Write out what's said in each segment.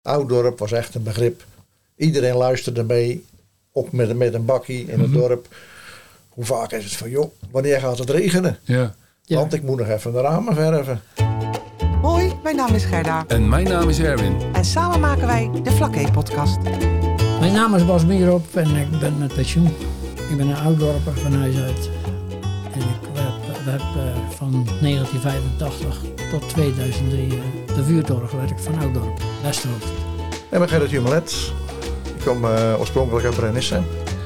Ouddorp was echt een begrip. Iedereen luisterde mee. Ook met een bakkie in het dorp. Hoe vaak is het van, joh, wanneer gaat het regenen? Ja. Want ik moet nog even de ramen verven. Hoi, mijn naam is Gerda. En mijn naam is Erwin. En samen maken wij de Vlakke-podcast. Mijn naam is Bas Mierop en ik ben met pensioen. Ik ben een ouddorper van huis uit. En ik heb van 1985 tot 2003 de vuurtoren gewerkt van Ouddorp, Westerhoofd. Ik ben Gerrit Jumelet. Ik kom oorspronkelijk uit Brennisse.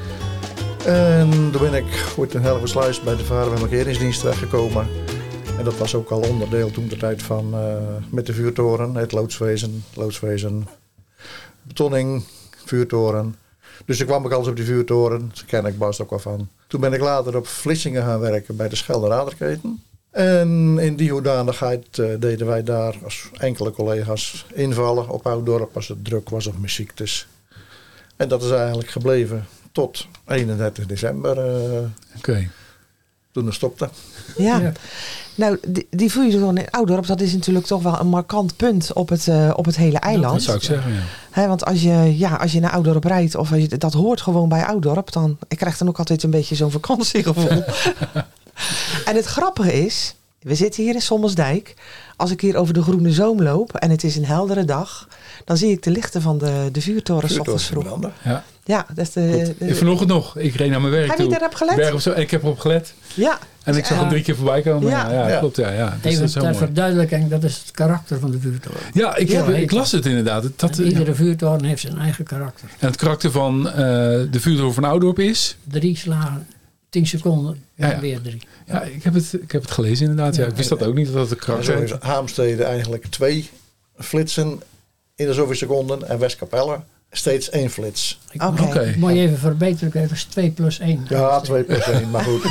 En toen ben ik ooit in Hellevoetsluis bij de Varen- en Markeringsdienst terechtgekomen. En dat was ook al onderdeel toen de tijd van met de vuurtoren. Het loodswezen, betonning, vuurtoren. Dus toen kwam ik alles op die vuurtoren. Daar ken ik Bas ook wel van. Toen ben ik later op Vlissingen gaan werken bij de Schelde Raderketen. En in die hoedanigheid deden wij daar als enkele collega's invallen op Ouddorp als het druk was of muziektes. En dat is eigenlijk gebleven tot 31 december. Oké. Toen het stopte. Ja. Nou, die vuurtoren in Ouddorp, dat is natuurlijk toch wel een markant punt op het hele eiland. Dat zou ik zeggen, ja. He, want als je naar Ouddorp rijdt, of als je, dat hoort gewoon bij Ouddorp, dan ik krijg dan ook altijd een beetje zo'n vakantiegevoel. En het grappige is, we zitten hier in Sommelsdijk. Als ik hier over de Groene Zoom loop en het is een heldere dag, dan zie ik de lichten van de vuurtoren 's ochtends vroeg. Ja. Ja, dat is Vanochtend nog. Ik reed naar mijn werk Heb toe. je daarop gelet? En ik heb erop gelet. Ja. En ik zag hem 3 keer voorbij komen. Ja, klopt. Ja. Dus Even dat ter verduidelijking, dat is het karakter van de vuurtoren. Ja, ik las het inderdaad. Iedere vuurtoren heeft zijn eigen karakter. En het karakter van de vuurtoren van Ouddorp is? 3 slagen, 10 seconden, en weer 3. Ja, ik heb het gelezen inderdaad. Ja. Ik wist dat ook niet, dat het karakter Zo is Haamstede eigenlijk 2 flitsen in de zoveel seconden. En Westkapelle steeds 1 flits. Oké. Moet je even verbeteren, dat is 2 plus 1. Ja, 2 plus 1, maar goed.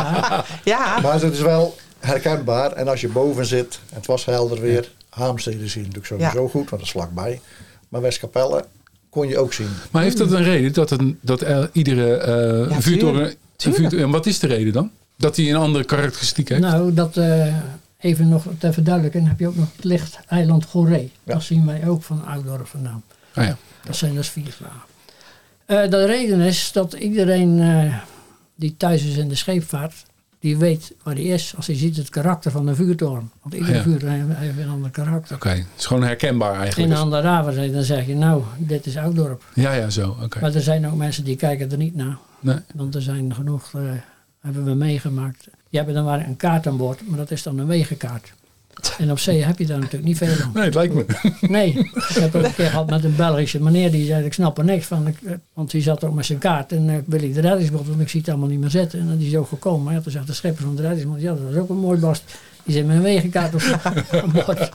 Ja. Maar het is wel herkenbaar. En als je boven zit, en het was helder weer. Haamstede zie je natuurlijk sowieso goed, want dat is vlakbij. Maar Westkapelle kon je ook zien. Maar heeft dat een reden dat iedere vuurtoren... En wat is de reden dan? Dat hij een andere karakteristiek heeft? Nou, dat even nog ter verduidelijking heb je ook nog het lichteiland Goeree. Ja. Dat zien wij ook van Ouddorp vandaan. Ah, ja. Dat zijn dus 4 slagen. De reden is dat iedereen die thuis is in de scheepvaart, die weet waar hij is als hij ziet het karakter van de vuurtoren. Want iedere vuurtoren heeft een ander karakter. Oké, het is gewoon herkenbaar eigenlijk. In Andaraver dan zeg je, nou, dit is Ouddorp. Ja, zo. Okay. Maar er zijn ook mensen die kijken er niet naar. Nee. Want er zijn genoeg, hebben we meegemaakt. Die hebben dan maar een kaart aan boord, maar dat is dan een wegenkaart. En op zee heb je daar natuurlijk niet veel aan. Nee, het lijkt me. Nee, ik heb ook een keer gehad met een Belgische meneer die zei, ik snap er niks van. Want die zat ook met zijn kaart en wil ik de reddingsboot, want ik zie het allemaal niet meer zitten. En die is ook gekomen. Maar toen zegt de schipper van de reddingsboot, ja, dat was ook een mooi bast. Die zit met een wegenkaart op boord.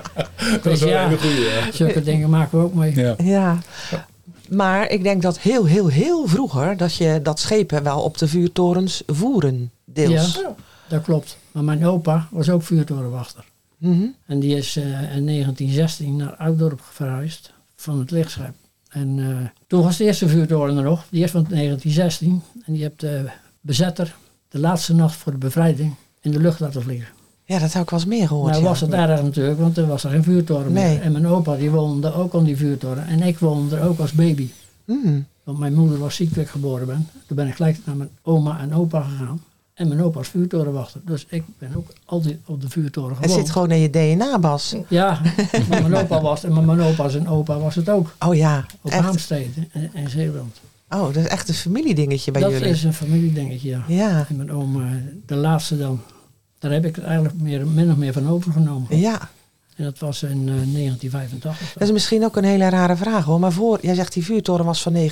Dus ja, zulke dingen maken we ook mee. Ja. Maar ik denk dat heel vroeger dat schepen wel op de vuurtorens voeren, deels. Ja, dat klopt. Maar mijn opa was ook vuurtorenwachter. Mm-hmm. En die is in 1916 naar Ouddorp verhuisd van het lichtschip. En toen was de eerste vuurtoren er nog, die is van 1916. En die heeft de bezetter de laatste nacht voor de bevrijding in de lucht laten vliegen. Ja, dat heb ik wel eens meer gehoord. Nou was het erg natuurlijk, want er was er geen vuurtoren meer. En mijn opa die woonde ook aan die vuurtoren. En ik woonde er ook als baby. Mm. Want mijn moeder was ziek toen ik geboren ben. Toen ben ik gelijk naar mijn oma en opa gegaan. En mijn opa was vuurtorenwachter. Dus ik ben ook altijd op de vuurtoren gewoond. Het zit gewoon in je DNA, Bas. Ja, maar mijn opa was en mijn opa zijn opa was het ook. Oh ja, op echt? Haamstede in Zeeland. Oh, dat is echt een familiedingetje bij jullie. Dat is een familiedingetje, ja. En mijn oom, de laatste dan. Daar heb ik het eigenlijk min of meer van overgenomen. Ja. En dat was in 1985. Dat is misschien ook een hele rare vraag hoor. Maar jij zegt die vuurtoren was van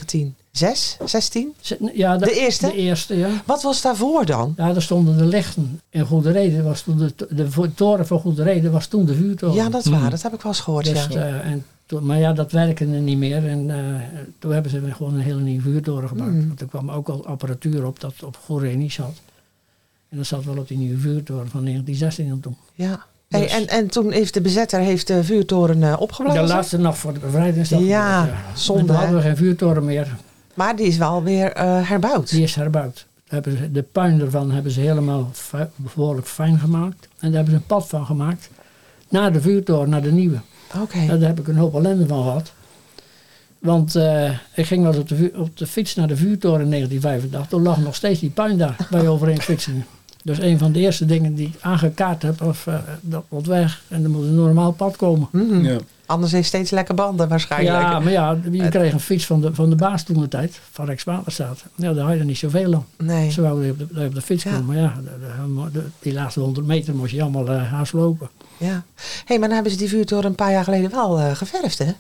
1916? Ja, de eerste? De eerste, ja. Wat was daarvoor dan? Ja, daar stonden de lichten. In Goede Reden was toen de toren van Goede Reden was toen de vuurtoren. Ja, dat is waar. Dat heb ik wel eens gehoord, dus, maar ja, dat werkte niet meer. En toen hebben ze gewoon een hele nieuwe vuurtoren gebouwd. Want er kwam ook al apparatuur op dat op Goede Reden niet zat. En dat zat wel op die nieuwe vuurtoren van 1916 dan toen. Ja. Dus. Hey, en toen heeft de bezetter de vuurtoren opgeblazen? De laatste nacht voor de bevrijding. Ja, zonde. Toen hadden we geen vuurtoren meer. Maar die is wel weer herbouwd. Die is herbouwd. De puin ervan hebben ze helemaal behoorlijk fijn gemaakt. En daar hebben ze een pad van gemaakt. Naar de vuurtoren, naar de nieuwe. Oké. Daar heb ik een hoop ellende van gehad. Want ik ging wel eens op de fiets naar de vuurtoren in 1985. Toen lag nog steeds die puin daar, waar je overheen fietsen. Dus een van de eerste dingen die ik aangekaart heb, dat moet weg. En er moet een normaal pad komen. Ja. Anders heeft steeds lekker banden waarschijnlijk. Ja, maar ja, je kreeg een fiets van de baas toen de tijd, van Rijkswaterstaat. Ja, daar had je er niet zoveel aan. Nee. Ze wouden op de fiets komen. Maar ja, die laatste 100 meter moest je allemaal haast lopen. Ja. Maar dan hebben ze die vuurtoren een paar jaar geleden wel geverfd, hè?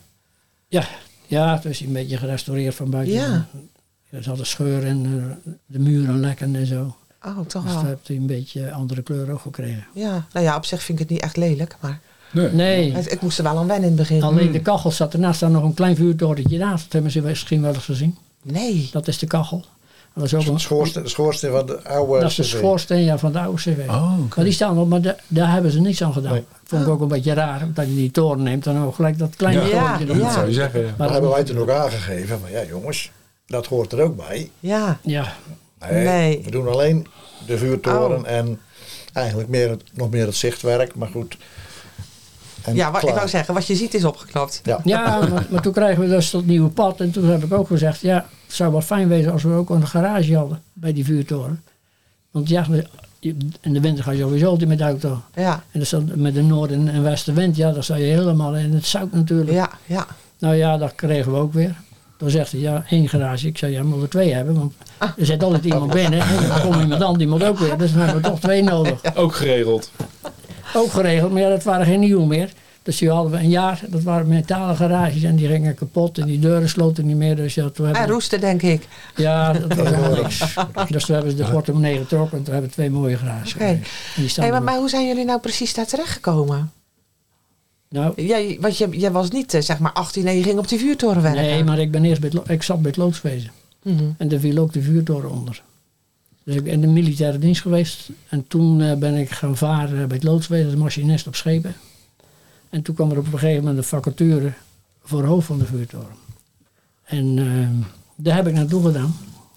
Ja, het is een beetje gerestaureerd van buiten. Ja. Er zat een scheur in, de muren lekken en zo. Oh, toch Dus wel. dan heeft hij een beetje andere kleur ook gekregen. Ja. Nou ja, op zich vind ik het niet echt lelijk, maar Nee, ik moest er wel aan wennen in het begin. alleen de kachel zat ernaast, staan nog een klein vuurtorentje naast. Dat hebben ze misschien wel eens gezien. Nee. Dat is de kachel. Dat is ook De schoorsteen van de oude dat is de CV. schoorsteen van de oude CV. Oh, Maar die staan op, maar daar hebben ze niets aan gedaan. Nee. Vond ik ook een beetje raar, omdat je die toren neemt dan ook gelijk dat kleine Ja. torentje Ja, erop. dat zou je zeggen. Ja. Maar Dat dat- hebben wij toen ook aangegeven. Maar ja jongens, dat hoort er ook bij. Ja. Ja, Nee. We doen alleen de vuurtoren Oh. en eigenlijk nog meer het zichtwerk. Maar goed. En Ja, wat ik klaar. wou zeggen, wat je ziet is opgeknapt. Ja. ja maar toen kregen we dus dat nieuwe pad. En toen heb ik ook gezegd, ja, het zou wel fijn wezen als we ook een garage hadden bij die vuurtoren. Want ja, in de winter ga je sowieso altijd met de auto. Ja. En dus met de noorden- en westenwind, ja, dan sta je helemaal in het zout natuurlijk. Ja, ja. Nou ja, dat kregen we ook weer. Toen zegt hij, ja, 1 garage. Ik zei, ja, moeten we 2 hebben, want er zit altijd iemand binnen. En dan komt iemand aan, die moet ook weer. Dus dan hebben we toch 2 nodig. Ook geregeld. Ook geregeld, maar ja, dat waren geen nieuwe meer. Dus die hadden we een jaar, dat waren metalen garages en die gingen kapot en die deuren sloten niet meer. Dus ja, toen hebben En we, roesten, denk ik. ja, dat was helemaal niks. Dus toen hebben ze de portemonnee getrokken en toen hebben we 2 mooie garages. Oké. En die staan er Maar hoe zijn jullie nou precies daar terechtgekomen? Nou, Want jij was niet, zeg maar, 18 en je ging op die vuurtoren werken. nee, maar ik ben eerst ik zat bij het loodswezen. Mhm. En daar viel ook de vuurtoren onder. Dus ik ben in de militaire dienst geweest. En toen ben ik gaan varen bij het loodswezen als machinist op schepen. En toen kwam er op een gegeven moment een vacature voor hoofd van de vuurtoren. En daar heb ik naartoe gedaan.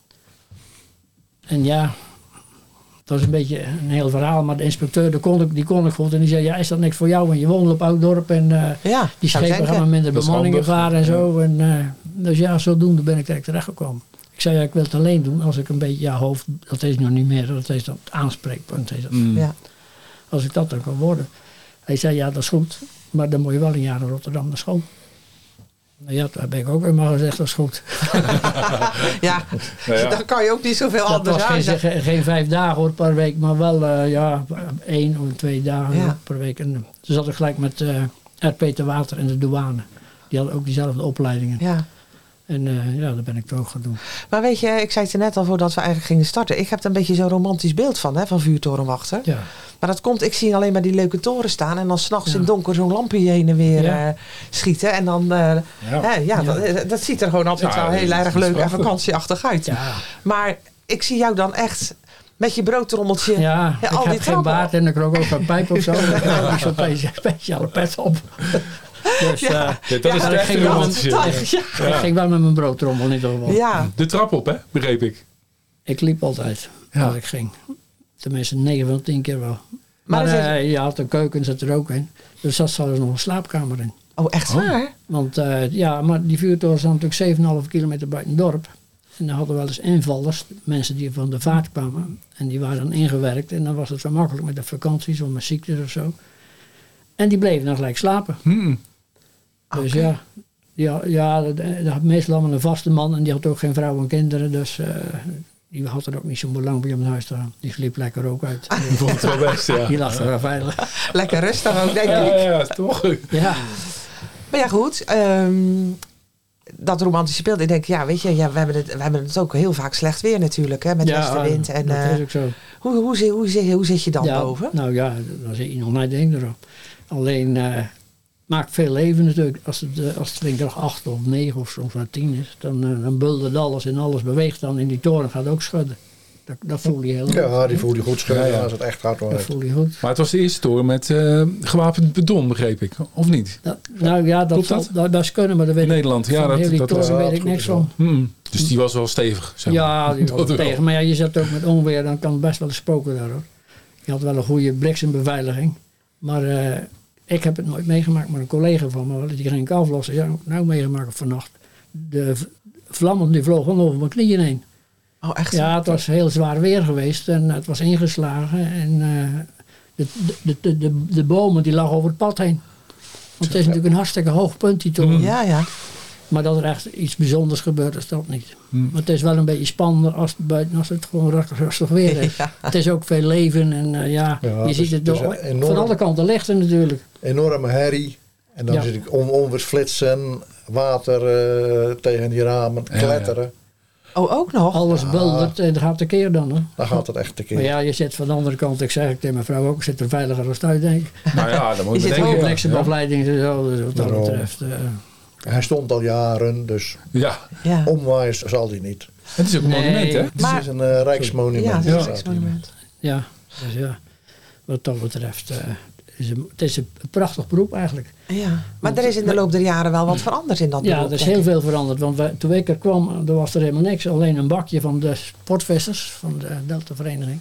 En ja, dat was een beetje een heel verhaal. Maar de inspecteur, die kon ik goed. En die zei, ja, is dat niks voor jou? Want je woont op Ouddorp en Ja, die zou schepen denken. gaan met minder Dat is bemanningen handig. varen en zo. En, dus ja, zodoende ben ik direct terechtgekomen. Ik zei, ja, ik wil het alleen doen als ik een beetje, ja, hoofd, dat is nog niet meer, dat is dat aanspreekpunt. Is dat. Ja. Als ik dat dan kan worden. Hij zei, ja, dat is goed, maar dan moet je wel een jaar naar Rotterdam naar school. Nou ja, toen heb ik ook weer maar gezegd, dat is goed. Ja, Nou ja. dan kan je ook niet zoveel Dat anders was aan. geen 5 dagen hoor, per week, maar wel 1 of 2 dagen Ja. per week. En toen zat ik gelijk met RP Te Water en de douane. Die hadden ook diezelfde opleidingen. Ja. En ja, dat ben ik toch ook gaan doen. Maar weet je, ik zei het er net al voordat we eigenlijk gingen starten. Ik heb er een beetje zo'n romantisch beeld van vuurtorenwachter. Ja. Maar dat komt, ik zie alleen maar die leuke toren staan. En dan s'nachts Ja. in het donker zo'n lampje heen en weer Ja. schieten. En dan, dat ziet er gewoon altijd Ja, wel heel dat is erg leuk en prachtig. vakantieachtig uit. Ja, Maar ik zie jou dan echt met je broodtrommeltje. ja, Ja, ik al die heb geen trappen. baard en ik rook ook een pijp of zo. Ik heb ook niet zo'n speciale pet op. Dus Ja, dat is maar het ik echte ging wel romantische. Ja. ik ging wel met mijn broodtrommel in ieder geval. Ja. De trap op, hè? Begreep ik. Ik liep altijd Ja. als ik ging. Tenminste 9 van 10 keer wel. Maar Maar dat is- je had een keuken, zat er ook in. Dus zat zelfs nog een slaapkamer in. Oh, echt waar? Want maar die vuurtoren staan natuurlijk 7,5 kilometer buiten het dorp. En dan hadden we wel eens invallers, mensen die van de vaart kwamen. En die waren dan ingewerkt. En dan was het zo makkelijk met de vakanties of met ziektes of zo. En die bleven dan gelijk slapen. Dus Oké. dat had meestal allemaal een vaste man. En die had ook geen vrouw en kinderen. Dus die had er ook niet zo'n belang bij om naar huis te gaan. Die sliep lekker ook uit. Ik vond het wel best, ja. Die lag er wel veilig. Lekker rustig ook, denk Ja, ik. ja, toch? Ja, Maar ja, goed. Dat romantische beeld. Ik denk, ja, weet je, ja, we hebben het ook heel vaak slecht weer natuurlijk. Hè, met westenwind. En, dat is ook zo. hoe zit je dan Ja, boven? nou ja, dan zit je nog net één erop. Alleen maakt veel leven natuurlijk. Als het windkracht 8 of 9 of soms maar 10 is, dan buldert alles en alles beweegt dan. En die toren gaat ook schudden. Dat voel je heel goed. Ja, die voel je goed schudden Ja, ja. als het echt hard Dat wordt. voel je goed. Maar het was de eerste toren met gewapend beton, begreep ik. Of niet? Nou ja, Klopt dat is kunnen, maar dat weet In Nederland, ja, van dat- heel die dat toren was- weet ja, ik dat niks klopt van. Dus die was wel stevig, zeg maar. Ja, die Dat was wel. tegen. Maar ja, je zet ook met onweer, dan kan het best wel eens spoken daar hoor. Je had wel een goede bliksembeveilinging. Maar Ik heb het nooit meegemaakt, maar een collega van me, die ging aflossen. Ja, nou meegemaakt vannacht. De vlammen die vlogen over mijn knieën heen. Oh, echt? Ja, het was heel zwaar weer geweest en het was ingeslagen. En de bomen die lagen over het pad heen. Want het is natuurlijk een hartstikke hoog punt, die toren. Ja. Maar dat er echt iets bijzonders gebeurt, is dat niet. Maar het is wel een beetje spannender als het gewoon rustig weer is. Ja. Het is ook veel leven en je ziet het door, van alle kanten lichten natuurlijk. Enorme herrie. En dan zit ik onweers flitsen, water tegen die ramen, kletteren. Oh, ook nog? Alles buldert en dat gaat tekeer dan. Hè? Dan gaat het echt tekeer. Maar ja, je zit van de andere kant, ik zeg tegen mijn vrouw ook, ik zit er veiliger als thuis, denk ik. Nou ja, dan moet je zit denken. hoger. Niks op afleiding en zo, dus wat dat betreft. Hij stond al jaren, dus Ja, omwaaiers zal hij niet. het is ook een monument, hè? Het is een rijksmonument. Ja, het is een rijksmonument. Ja, dus ja, wat dat betreft, het is een prachtig beroep eigenlijk. Ja, maar er is in de loop der jaren wel wat veranderd in dat beroep. Ja, er is heel veel veranderd. Want toen ik er kwam, er was er helemaal niks. Alleen een bakje van de sportvissers, van de Delta Vereniging.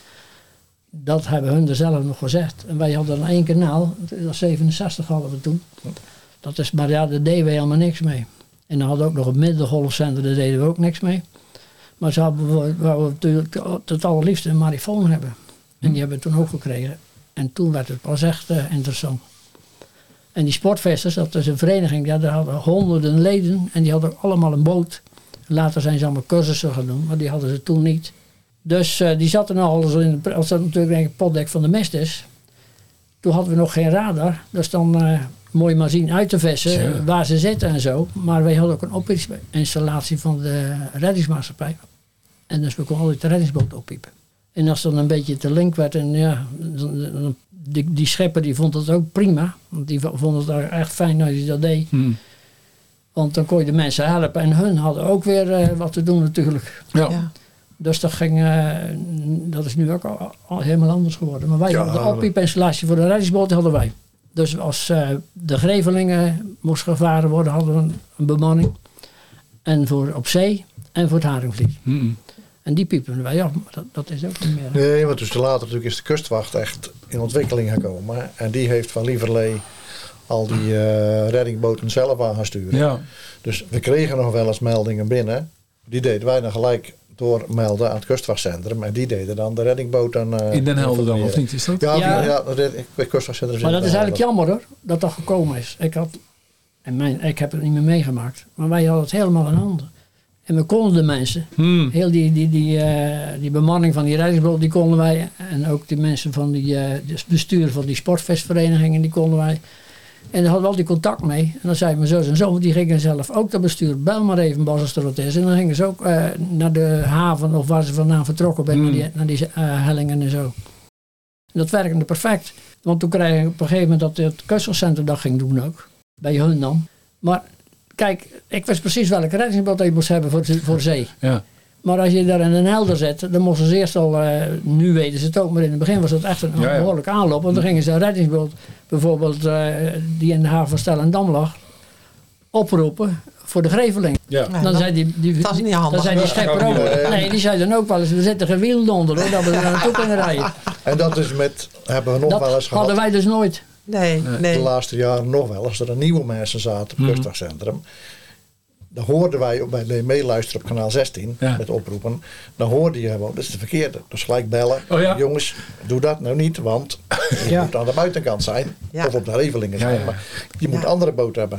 Dat hebben hun er zelf nog gezegd. En wij hadden dan 1 kanaal. Dat was 67 hadden we toen. Dat is, maar ja, daar deden we helemaal niks mee. En dan hadden we ook nog een middengolfzender, daar deden we ook niks mee. Maar ze wouden natuurlijk het allerliefste een marifoon hebben. En die hebben we toen ook gekregen. En toen werd het pas echt interessant. En die sportvissers, dat is een vereniging, ja, daar hadden honderden leden en die hadden allemaal een boot. Later zijn ze allemaal cursussen gaan doen, maar die hadden ze toen niet. Dus die zaten nog alles in, als dat natuurlijk een potdek van de mist is. Toen hadden we nog geen radar, dus dan mooi maar zien uit te vissen waar ze zitten en zo. Maar wij hadden ook een oppieringsinstallatie van de reddingsmaatschappij. En dus we konden altijd de reddingsboot oppiepen. En als dan een beetje te link werd en ja, die schepper die vond het ook prima. Want die vond het echt fijn dat je dat deed. Want dan kon je de mensen helpen. En hun hadden ook weer wat te doen natuurlijk. Ja. Dus dat is nu ook al helemaal anders geworden. Maar wij hadden de oppieపింstallatie voor de reddingsboot hadden wij. Dus als de Grevelingen moest gevaren worden, hadden we een bemanning. En voor op zee en voor het Haringvliet. En die piepen wij af, maar dat is ook niet meer. Nee, want dus later natuurlijk is de kustwacht echt in ontwikkeling gekomen. En die heeft van Lieverlee al die reddingboten zelf aan gaan sturen. Ja. Dus we kregen nog wel eens meldingen binnen. Die deden wij dan gelijk doormelden aan het kustwachtcentrum. En die deden dan de reddingboten... in Den Helder dan, of niet? Is dat? Ja, het kustwachtcentrum. Maar dat is eigenlijk jammer hoor, dat dat gekomen is. Ik heb het niet meer meegemaakt. Maar wij hadden het helemaal in handen. En we konden de mensen, heel die bemanning van die reddingsboot, die konden wij. En ook die mensen van het bestuur van die sportfestverenigingen, die konden wij. En daar hadden we altijd contact mee. En dan zeiden we zo en zo, want die gingen zelf ook dat bestuur. Bel maar even Bas als er wat is. En dan gingen ze ook naar de haven of waar ze vandaan vertrokken zijn, naar die hellingen en zo. En dat werkte perfect. Want toen kreeg ik op een gegeven moment dat het kustwachtcentrum dat ging doen ook. Bij hun dan. Maar kijk, ik wist precies welke reddingsboot je moest hebben voor zee. Ja. Maar als je daar in een helder zet, dan moesten ze eerst al, nu weten ze het ook, maar in het begin was dat echt een behoorlijke aanloop. Want dan gingen ze een reddingsboot, bijvoorbeeld die in de haven van Stellendam lag, oproepen voor de Greveling. Ja. Dan zei dat is niet handig. Dan zei die schepper ook, nee, die zei dan ook wel eens, we zitten gewield onder, hoor, dat we er naartoe kunnen rijden. En dat is hebben we nog wel eens gehad. Hadden wij dus nooit. Nee. De laatste jaren nog wel. Als er een nieuwe mensen zaten op het kustwachtcentrum. Dan hoorden wij bij de meeluisteren op kanaal 16 met oproepen. Dan hoorde je gewoon, dat is de verkeerde. Dus gelijk bellen. Oh ja? Jongens, doe dat nou niet, want je moet aan de buitenkant zijn. Ja. Of op de Revelingen zijn. Ja. Maar je moet een andere boot hebben.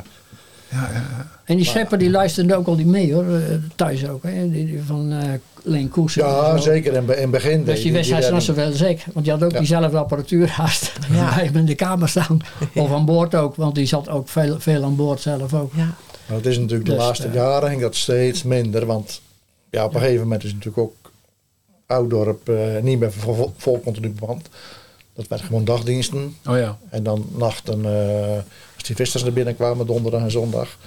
En die schepper die luisterde ook al die mee hoor, thuis ook. Hè? Die van Leen Koes. Ja, zeker in het begin. Dus die wist hij nog zoveel zeker. Want die had ook diezelfde apparatuur haast. Bij hem in de kamer staan. Of aan boord ook, want die zat ook veel aan boord zelf ook. Ja. Maar het is natuurlijk de laatste jaren ging dat steeds minder. Want op een gegeven moment is natuurlijk ook Ouddorp niet meer vol continu bemand. Dat werd gewoon dagdiensten. Oh ja. En dan nachten, als die vissers naar binnen kwamen, donderdag en zondag.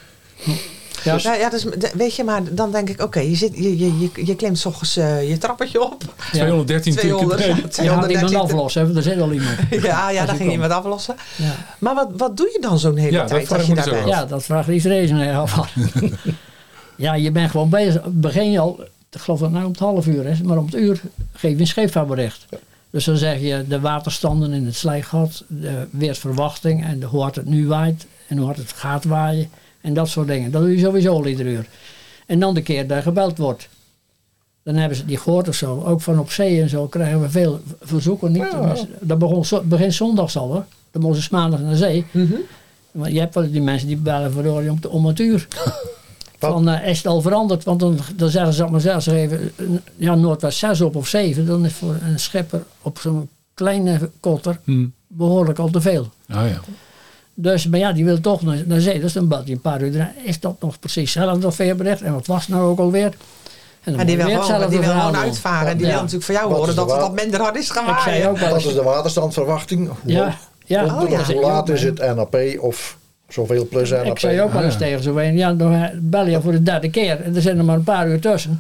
Ja, dus, weet je, maar dan denk ik, oké, je klimt 's ochtends je trappetje op. 213 200. Je gaat iemand aflossen, er zit al iemand. Ja, daar ging iemand aflossen. Ja. Maar wat doe je dan zo'n hele tijd als je daar bent? Ja, dat vraagt iedereen af. Ja, je bent gewoon bezig. Begin je al, ik geloof dat het nou om het half uur is, maar om het uur geef je een scheepvaartbericht. Dus dan zeg je de waterstanden in het slijkgat, de weersverwachting en hoe hard het nu waait en hoe hard het gaat waaien en dat soort dingen. Dat doe je sowieso al iedere uur. En dan de keer dat gebeld wordt. Dan hebben ze die gehoord of zo. Ook van op zee en zo krijgen we veel verzoeken. Niet. Ja. Dat begint zondags al hoor. Dan moeten ze maandag naar zee. Want je hebt wel die mensen die bellen verdorie om het uur. Van is het al veranderd? Want dan zeggen ze, maar zelfs even, Noordwest 6 op of 7. Dan is voor een schepper op zo'n kleine kotter behoorlijk al te veel. Oh ja. Dus, maar ja, die wil toch naar zee. Dus dan belt hij een paar uur. Is dat nog precies hetzelfde veerbericht? En wat was het nou ook alweer? En die wil gewoon uitvaren. En die wil natuurlijk van jou horen dat het wat minder hard is gaan waaien. Wat is de waterstandverwachting? Hoe laat is het NAP of zoveel plus NAP? Ik zei ook wel eens tegen zo een. Ja, dan bel je voor de derde keer. En er zijn er maar een paar uur tussen.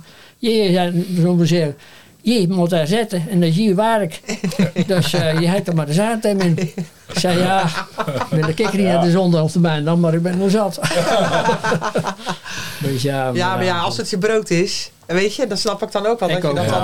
Je moet daar zitten en dan zie je werk. Dus je hebt er maar de zaadtem in. Ik zei wil ik niet naar de zondag of de maandag, maar ik ben nog zat. Dus maar als het je brood is, weet je, dan snap ik dan ook wel.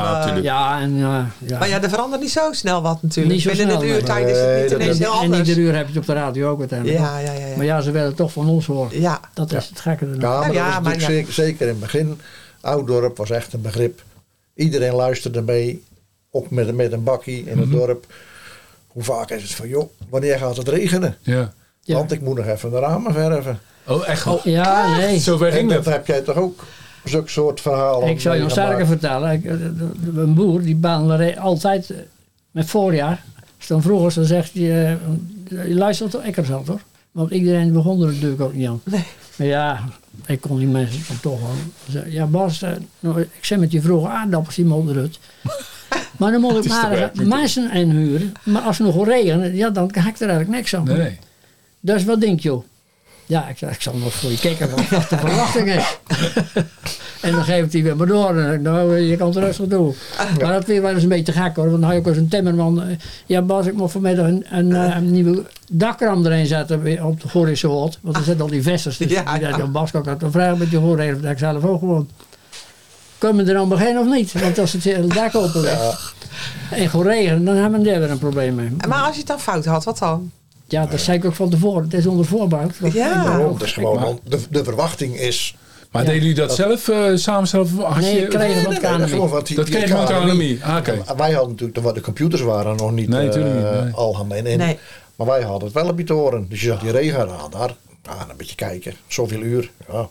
Maar er verandert niet zo snel wat natuurlijk. Niet zo binnen snel, een uurtijd is het niet ineens heel anders. En iedere uur heb je het op de radio ook uiteindelijk. Maar ze willen het toch van ons horen. Ja. Dat is het gekke ervan. Ja, maar dat was natuurlijk zeker in het begin. Ouddorp was echt een begrip. Iedereen luisterde mee, ook met een bakkie in het dorp. Hoe vaak is het van, joh, wanneer gaat het regenen? Ja. Want ik moet nog even de ramen verven. Oh, echt? Ja, nee. Zo ver ging dat. Heb jij toch ook zo'n soort verhalen? Ik zou je nog sterker vertellen. Een boer, die baande altijd met voorjaar. Dus dan vroeger, dan zegt hij, je luistert toch, ik er zat hoor. Want iedereen begon er natuurlijk ook niet aan. Nee. Maar ja, ik kon die mensen dan toch wel zeggen. Ja Bas, ik zei met je vroege aardappels die modderhut. Maar dan moet ik maar mensen inhuren. Maar als het nog regent, dan ga ik er eigenlijk niks aan. Nee. Dus wat denk je? Ja, ik zei, ik zal nog voor je kijken wat de verwachting is. En dan geeft hij weer maar door. En dan je kan het rustig doen. Maar dat weer wel eens een beetje gek hoor. Want dan had je ook eens een timmerman. Ja Bas, ik moet vanmiddag een nieuwe dakram erin zetten op de horizon. Want er zitten al die vesters. Dus Bas kan ik het vragen met je horen. Dat ik zelf ook gewoon. Kunnen we er dan beginnen of niet? Want als het hele dak open ligt. En gewoon regenen, dan hebben we daar weer een probleem mee. Maar als je het dan fout had, wat dan? Ja, dat zei ik ook van tevoren. Het is onder voorbouw. Het is gewoon, de verwachting is... Maar deden jullie dat zelf, samen zelf? Nee, ik kreeg het van het KNMI. Dat kreeg je van het KNMI? Oké. Wij hadden natuurlijk, de computers waren nog niet algemeen in. Nee. Maar wij hadden het wel op je toren. Dus je zag die regenradar. Een beetje kijken. Zoveel uur. Ja.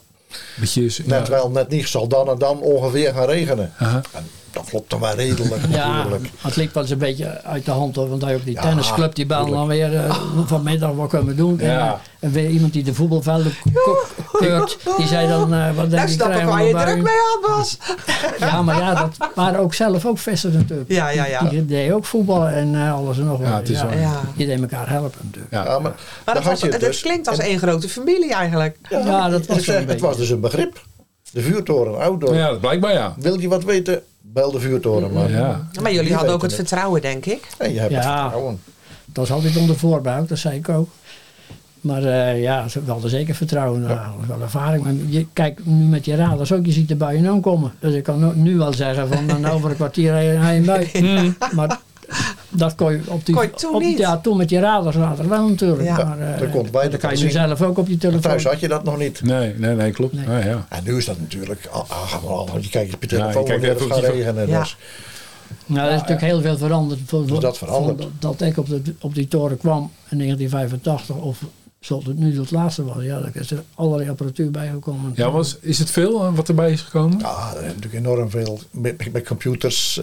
Net wel, net niet. Zal dan en dan ongeveer gaan regenen. En dat klopt dan wel redelijk natuurlijk. Het liep wel eens een beetje uit de hand hoor. Want hij ook die tennisclub die belde dan weer vanmiddag wat kunnen we doen. Ja. En weer iemand die de voetbalvelden keurt. Die zei dan wat denk je krijgen waar je druk mee had Bas. Ja, maar ja, dat waren ook zelf ook vissers natuurlijk. Ja. Die deden ook voetballen en alles en nog wat. Die deden elkaar helpen natuurlijk. Ja, maar het klinkt als één grote familie eigenlijk. Ja, dat was het was dus een begrip. De vuurtoren, Ouddorp. Ja, blijkbaar ja. Wil je wat weten? Bel de vuurtoren maar. Maar jullie hadden ook het vertrouwen, denk ik. En je hebt het vertrouwen. Dat was altijd onder voorbouw, dat zei ik ook. Maar ze hadden zeker vertrouwen. Wel ervaring. Maar je kijkt nu met je radars ook, je ziet de buien aankomen. Dus ik kan nu wel zeggen van over een kwartier hij een bui. Maar dat kon je toen met je radars later wel natuurlijk. Ja. Maar dat kan je nu zelf ook op je telefoon. Thuis had je dat nog niet. Nee, klopt. Nee. Ja. En nu is dat natuurlijk, je kijkt op je telefoon wanneer het gaat regenen. Ja. Dus. Nou, er is natuurlijk heel veel veranderd. Dat veranderd? Dat ik op die toren kwam in 1985 of zoals het nu het laatste was. Ja, daar is er allerlei apparatuur bijgekomen. Ja, is het veel wat erbij is gekomen? Ja, er is natuurlijk enorm veel. Met computers,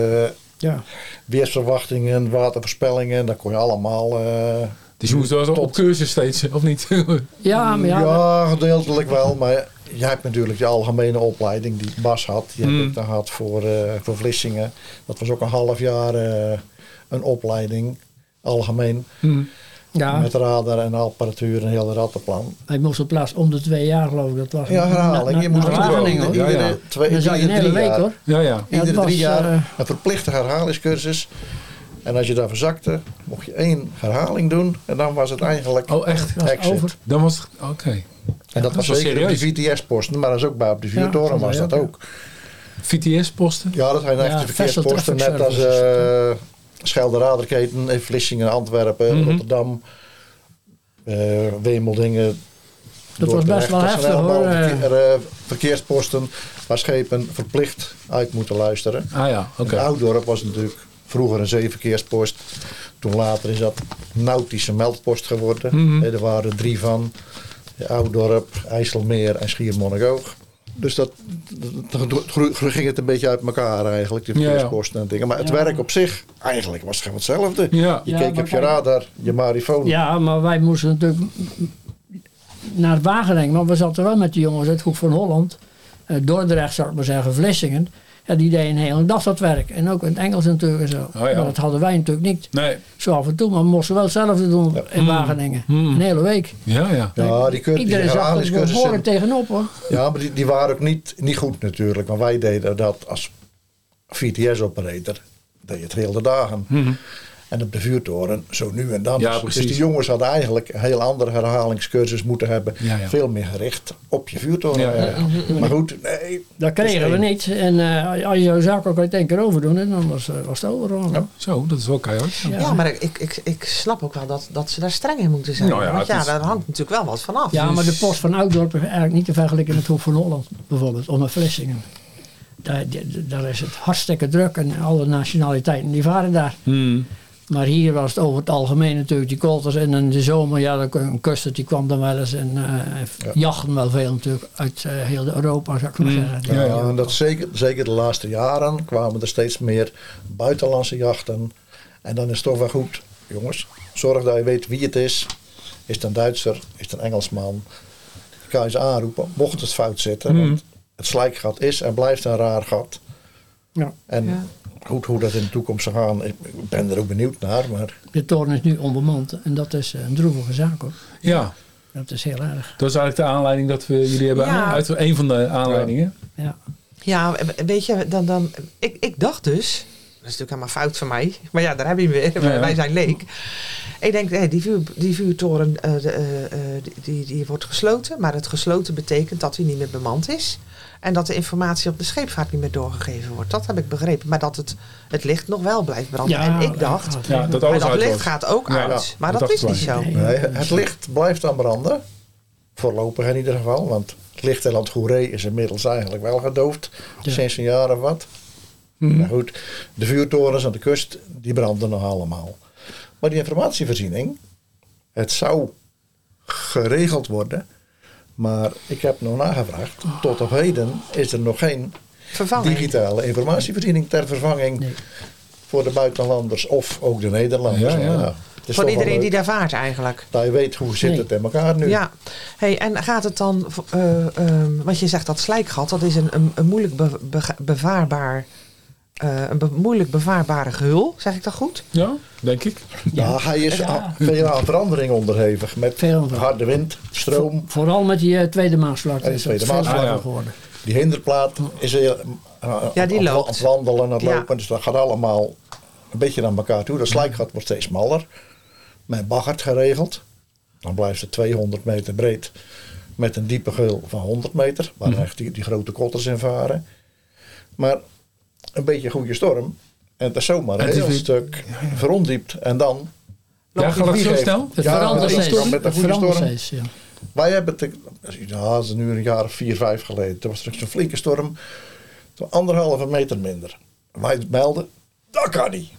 weersverwachtingen, watervoorspellingen. Dat kon je allemaal... dus je moest wel op cursus steeds, of niet? Ja, gedeeltelijk wel. Maar jij hebt natuurlijk de algemene opleiding die Bas had. Die heb ik dan gehad voor Vlissingen. Dat was ook een half jaar een opleiding, algemeen. Ja. Met radar en apparatuur en heel de rattenplan. Hij moest op plaats om de 2 jaar geloof ik. Dat was herhaling. Je moest iedere 3 jaar hoor. Iedere 3 jaar een verplichte herhalingscursus. En als je daar verzakte, mocht je 1 herhaling doen. En dan was het eigenlijk exit. Over. Dan was het, oké. En dat was zeker op de VTS-posten. Maar dat is ook bij op de vuurtoren was dat ook. VTS-posten? Ja, dat zijn echte verkeersposten. Net als Schelde-Raderketen in Vlissingen, Antwerpen, Rotterdam, Wemeldingen. Dat was best wel heftig hoor. Verkeersposten waar schepen verplicht uit moeten luisteren. Ah ja, oké. Ouddorp was natuurlijk vroeger een zeeverkeerspost. Toen later is dat nautische meldpost geworden. Er waren 3 van. Ouddorp, IJsselmeer en Schiermonnikoog. Dus toen ging het een beetje uit elkaar eigenlijk, die verkeersposten en dingen. Maar het werk op zich, eigenlijk was het gewoon hetzelfde. Ja. Je keek op je radar, je marifoon. Ja, maar wij moesten natuurlijk naar Wageningen. Maar we zaten wel met die jongens uit Hoek van Holland. Dordrecht, zou ik maar zeggen, Vlissingen. Ja, die deden een hele dag dat werk. En ook in het Engels natuurlijk en zo. Oh ja. Maar dat hadden wij natuurlijk niet. Nee. Zo af en toe, maar we moesten wel hetzelfde doen in Wageningen. Een hele week. Ja. Ja, Iedereen zag er behoorlijk tegenop hoor. Ja, maar die waren ook niet goed natuurlijk. Want wij deden dat als VTS-operator. Deed je het heel de dagen. En op de vuurtoren zo nu en dan. Ja, dus precies. die jongens hadden eigenlijk een heel andere herhalingscursus moeten hebben. Ja. Veel meer gericht op je vuurtoren. Ja. Maar goed, nee. Dat kregen we niet. En als je zo'n zaak ook uit één keer overdoen, dan was het over. Ja, zo, dat is wel keihard. Ja, maar ik snap ook wel dat ze daar streng in moeten zijn. Nou ja, Want het is- daar hangt natuurlijk wel wat van af. Ja, maar de post van Ouddorp is eigenlijk niet te vergelijken met Hoek van Holland bijvoorbeeld, of met Vlissingen. Daar is het hartstikke druk en alle nationaliteiten die varen daar. Maar hier was het over het algemeen natuurlijk die kolters. En in de zomer, ja, een kustert die kwam dan wel eens. En jachten wel veel natuurlijk uit heel Europa, zou ik maar zeggen. Ja, en dat zeker de laatste jaren kwamen er steeds meer buitenlandse jachten. En dan is het toch wel goed, jongens. Zorg dat je weet wie het is. Is het een Duitser? Is het een Engelsman? Je kan je ze aanroepen, mocht het fout zitten. Want het slijkgat is en blijft een raar gat. Ja. En goed, hoe dat in de toekomst zal gaan, ik ben er ook benieuwd naar. Maar De toren is nu onbemand en dat is een droevige zaak hoor. Ja, Dat is heel erg. dat is eigenlijk de aanleiding dat we jullie hebben. Ja. Uit een van de aanleidingen. Ja. Ja, weet je, ik dacht dus, dat is natuurlijk helemaal fout van mij, maar ja, daar heb je hem weer, Ja. wij zijn leek. Ik denk, die vuurtoren die wordt gesloten, maar het gesloten betekent dat hij niet meer bemand is. En dat de informatie op de scheepvaart niet meer doorgegeven wordt. Dat heb ik begrepen. Maar dat het licht nog wel blijft branden. Ja, en ik dacht, Ja, dat maar alles dat uit licht was. gaat ook Ja, uit. Maar dat dat dacht is ik niet wel. zo. nee, het licht blijft dan branden. Voorlopig in ieder geval. Want het lichteiland Goeree is inmiddels eigenlijk wel gedoofd. Ja. Sinds een jaar of wat. Maar goed, de vuurtorens aan de kust, die branden nog allemaal. Maar die informatievoorziening, het zou geregeld worden. Maar ik heb nog nagevraagd. Tot op heden is er nog geen Vervanging. digitale informatievoorziening ter vervanging Nee. voor de buitenlanders of ook de Nederlanders. Ja, ja. Nou, het is Voor toch wel iedereen die leuk daar vaart eigenlijk. dat je weet hoe zit Nee. het in elkaar nu. Ja. Hey, en gaat het dan, want je zegt dat slijkgat, dat is een moeilijk bevaarbaar, moeilijk bevaarbare gehul, zeg ik dat goed? Ja, denk ik. Ja, hij is veel aan verandering onderhevig. Met Veel aan harde wind, stroom. Vooral met die Tweede Maasvlakte En die is dat Tweede veel Maasvlakte. zwaarder Ja. geworden. Die hinderplaat is heel, Ja, die aan loopt. het wandelen en het Ja. lopen. Dus dat gaat allemaal een beetje naar elkaar toe. Dat slijkgat wordt steeds smaller. Met baggert geregeld. Dan blijft het 200 meter breed. Met een diepe geul van 100 meter. Waar echt die grote kotters in varen. Maar een beetje goede storm. En het is zomaar een Het is heel weer- stuk verondiept. En dan... Ja, gaat het zo snel? Het Ja, verandert met een steeds. storm, met een Het goede verandert storm. steeds, ja. Wij hebben het, dat is nu een jaar of 4, 5 geleden. Toen was er zo'n flinke storm. Toen 1,5 meter minder. Wij melden, dat kan niet.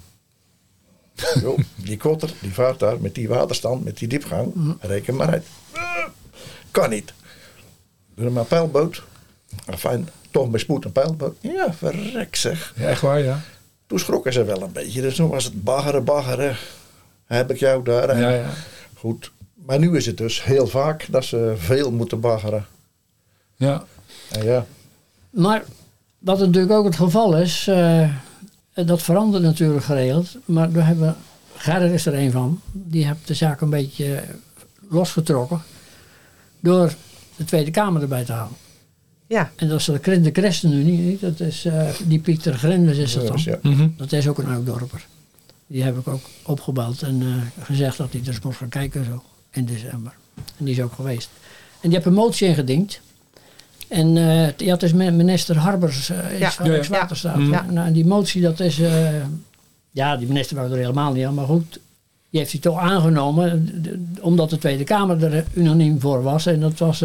Jo, die kotter, die vaart daar met die waterstand, met die diepgang. Reken maar uit. Kan niet. Doen maar een pijlboot. Fijn, toch bij spoed een pijlboot. Ja, verrek zeg. Ja, echt waar, ja. Toen schrokken ze wel een beetje. Dus toen was het baggeren. Heb ik jou daar. En Ja. goed. Maar nu is het dus heel vaak dat ze veel moeten baggeren. Ja. En ja, Maar wat natuurlijk ook het geval is, dat verandert natuurlijk geregeld. Maar we hebben, Gerrit is er een van, die heeft de zaak een beetje losgetrokken door de Tweede Kamer erbij te halen. Ja. En dat is de ChristenUnie niet, dat is die Pieter Grendes is dat dan. dus ja. Dat is ook een Ouddorper. Die heb ik ook opgebeld en gezegd dat hij er eens moest gaan kijken zo, in december. En die is ook geweest. En die heeft een motie ingediend. En ja, het is minister Harbers Ja. van Rijkswaterstaat. Ja. Nou, en die motie dat is Ja, die minister wou er helemaal niet aan. Maar goed, die heeft hij toch aangenomen. Omdat de Tweede Kamer er unaniem voor was. En dat was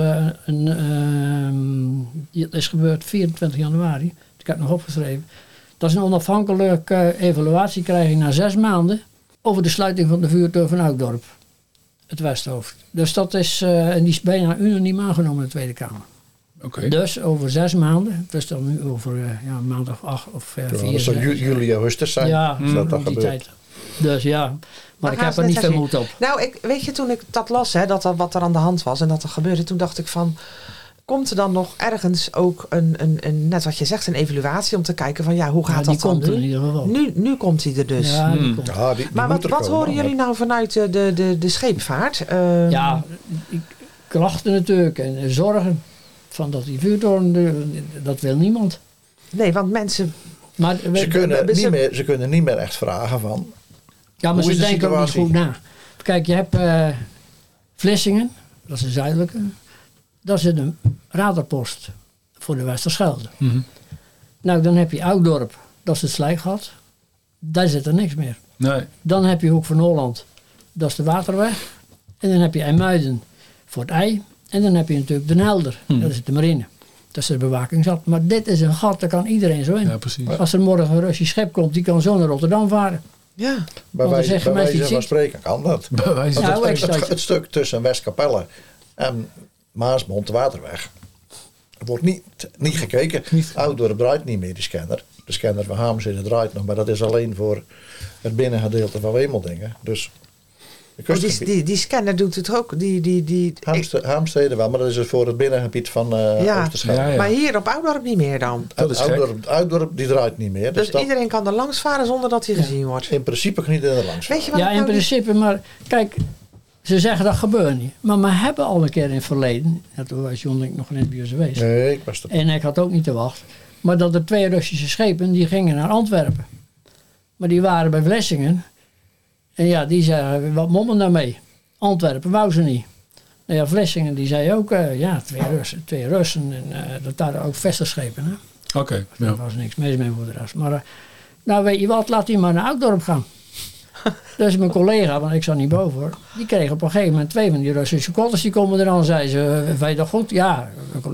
dat is gebeurd 24 januari. Ik heb het nog opgeschreven. Dat is een onafhankelijke evaluatie krijgen na 6 maanden. Over de sluiting van de vuurtoren van Ouddorp. Het Westhoofd. Dus dat is, en die is bijna unaniem aangenomen in de Tweede Kamer. Okay. Dus over 6 maanden, dus dan nu over een maand of 8 of 4. Dat zou juli, augustus zijn. Ja, dat die gebeurt. tijd. Dus ja, maar ik heb er niet veel moed op. Nou, weet je, toen ik dat las, dat wat er aan de hand was en dat er gebeurde, toen dacht ik van, komt er dan nog ergens ook een net wat je zegt, een evaluatie om te kijken van, ja, hoe gaat dat dan nu? Die komt er in ieder geval. Nu komt hij er dus. Ja, die komt. Ja, die Maar wat horen jullie nou vanuit de scheepvaart? Ja, klachten natuurlijk en zorgen. Van dat die vuurtoren, dat wil niemand. Nee, want mensen... Maar ze kunnen niet meer echt vragen van... Ja, maar hoe ze is de denken ook niet situatie? goed na. Kijk, je hebt Vlissingen, dat is de zuidelijke. Daar zit een radarpost voor de Westerschelde. Mm-hmm. Nou, dan heb je Ouddorp, dat is het Slijkgat. Daar zit er niks meer. Nee. Dan heb je Hoek van Holland, dat is de Waterweg. En dan heb je IJmuiden voor het IJ. En dan heb je natuurlijk Den Helder, dat is de marine. Dat is de bewakingsgat. Maar dit is een gat, daar kan iedereen zo in. Ja, precies. Als er morgen een Russisch schip komt, die kan zo naar Rotterdam varen. Ja. Bij Want dan zeggen mensen wijze van iets spreken kan dat. Bij wijze van- Nou, Het stuk tussen Westkapelle en Maasmond, de Waterweg, wordt niet gekeken. Ouddorp draait niet meer, die scanner. De scanner van Haamstede draait nog, maar dat is alleen voor het binnengedeelte van Wemeldingen. Dus de kustgebied. Die scanner doet het ook. Haamstede wel, maar dat is dus voor het binnengebied van Oosterschelde. Ja, ja. Maar hier op Ouddorp niet meer dan. Dat is gek. Ouddorp die draait niet meer. Dus dat iedereen kan er langs varen zonder dat hij gezien wordt. in principe niet in de langs. Weet je wat Ja, ik in nou principe, maar kijk, ze zeggen dat gebeurt niet. Maar we hebben al een keer in het verleden, ja, toen was John denk ik nog in het geweest. Nee, ik was er. En ik had ook niet te wachten. Maar dat er 2 Russische schepen, die gingen naar Antwerpen. Maar die waren bij Vlissingen. En ja, die zeiden, wat mommen daarmee? Antwerpen wou ze niet. Nou ja, Vlissingen die zei ook, 2 Russen. En dat waren ook vestigschepen. Hè? Oké, ja. Daar was niks mis mee voor de rest. Maar nou weet je wat, laat die maar naar Ouddorp gaan. Dus mijn collega, want ik zat niet boven hoor, die kreeg op een gegeven moment 2 van die Russische kotters. Die komen er aan en zei ze, vind je dat goed? Ja,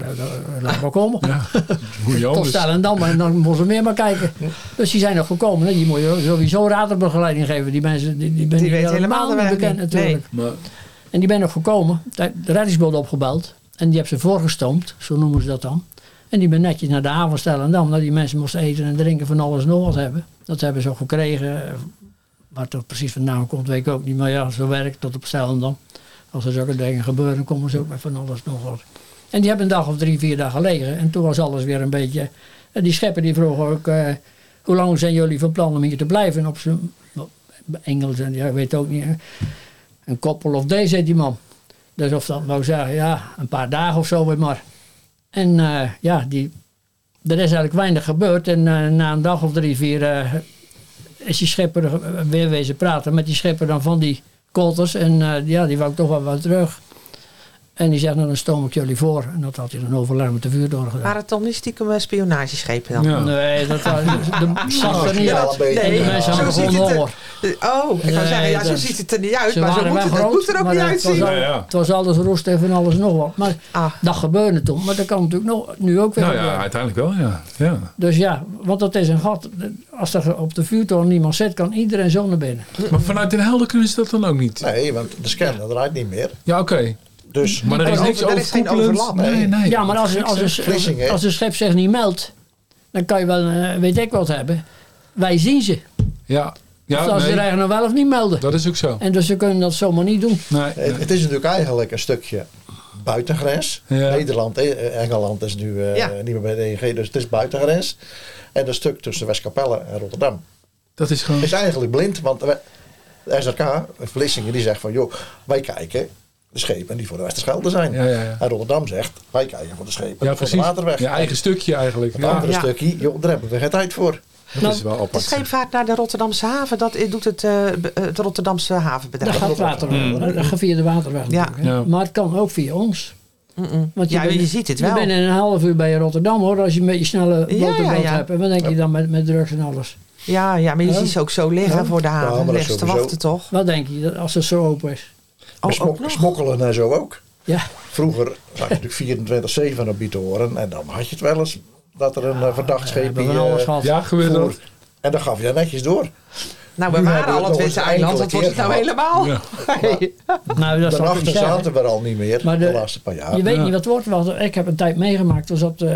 laat maar komen. Ja, hoe je Tot anders. Stellendam en dan moeten we meer maar kijken. Dus die zijn nog gekomen. Hè. Die moet je sowieso raadbegeleiding geven. Die mensen die weten helemaal de niet weg bekend niet. natuurlijk. Maar, En die ben nog gekomen. De reddingsboot opgebeld. En die hebben ze voorgestoomd. Zo noemen ze dat dan. En die ben netjes naar de haven Stellendam. Dat die mensen moesten eten en drinken van alles en nog wat hebben. Dat hebben ze ook gekregen. Waar dat precies vandaan komt weet ik ook niet. Maar ja, zo werkt dat op Stellendam. Als er zulke dingen gebeuren, komen ze ook met van alles en nog wat. En die hebben een dag of 3, 4 dagen gelegen. En toen was alles weer een beetje... En die scheppen die vroegen ook... hoe lang zijn jullie van plan om hier te blijven? Op zijn Engels en ja, ik weet ook niet. Een couple of days, zei die man. Dus of dat wou zeggen, ja, een paar dagen of zo weer maar. En ja, er is eigenlijk weinig gebeurd. En na een dag of 3, 4 is die schipper weer wezen praten met die schipper dan van die kolters. En ja, die wou toch wel wat terug. En die zegt, nou dan stoom ik jullie voor. En dat had hij dan overleg met de vuurtoren gedaan. Waren het dan niet stiekem spionageschepen dan? Ja. Nee, dat zag er niet Ja, uit. een beetje. Die mensen hadden zo ziet gewoon het er- honger. Oh, ik zou zeggen, ja, zo dat- ziet het er niet uit. Ze Maar zo waren moet wel het, groot, moet er ook maar niet het was uitzien. al- Ja. Het was alles roest en van alles nog wat. Maar Ah, dat gebeurde toen. Maar dat kan natuurlijk nu ook weer nou ja, gebeuren. uiteindelijk wel, ja. Ja. Dus ja, want dat is een gat. Als er op de vuurtoren niemand zit, kan iedereen zo naar binnen. Maar vanuit Den Helder kunnen ze dat dan ook niet? Nee, want de scanner draait niet meer. Ja, oké. Dus Maar er is Maar niks er is geen overkoepelend. overlap. Nee. Ja, maar Vlissingen. als een schip zich niet meldt, dan kan je wel, weet ik wat hebben. Wij zien ze. Ja, Of ja als ze nee, er eigenlijk nog wel of niet melden. dat is ook zo. En dus ze kunnen dat zomaar niet doen. Nee, Het is natuurlijk eigenlijk een stukje buitengrens. Ja. Nederland, Engeland is nu niet meer bij de EG, dus het is buitengrens. En een stuk tussen Westkapelle en Rotterdam dat is gewoon... is eigenlijk blind, want de SRK, Vlissingen, die zegt van joh, wij kijken de schepen die voor de Westerschelde zijn. Ja, ja, ja. En Rotterdam zegt, wij kijken voor de schepen Ja, voor precies. de Waterweg. Je eigen stukje eigenlijk. Het Ja, andere Ja. stukje, joh, daar hebben we geen tijd voor. dat is wel de apart. scheepvaart naar de Rotterdamse haven, dat doet het Rotterdamse havenbedrijf. Dat gaat waterweg. Dat gaat via de waterweg Ja. natuurlijk, hè. Ja. Maar het kan ook via ons. Want Ja, je ziet het wel. Je bent in een half uur bij Rotterdam hoor, als je een beetje snelle boterboot ja. hebt. En wat denk je dan met drugs en alles? Ja, maar je ziet ze ook zo liggen voor de haven. maar dat Liggen ze te sowieso. wachten toch? Wat denk je als het zo open is? Ook nog? Smokkelen en zo ook. Ja, Vroeger zag je natuurlijk 24/7 op die toren. En dan had je het wel eens dat er een verdacht we hebben scheepje van alles gehad. Ja, gebeurt dat? En dan gaf je dat netjes door. Nou, we Nu waren hebben we al het het nog Witte eens Eiland. enkele Dat wordt het nou keer helemaal. Ja. Nee. Nou, dat zal ik Daarachter niet zeggen. zaten we er al niet meer, Maar de laatste paar jaar. Je weet Ja. niet wat het wordt. Ik heb een tijd meegemaakt.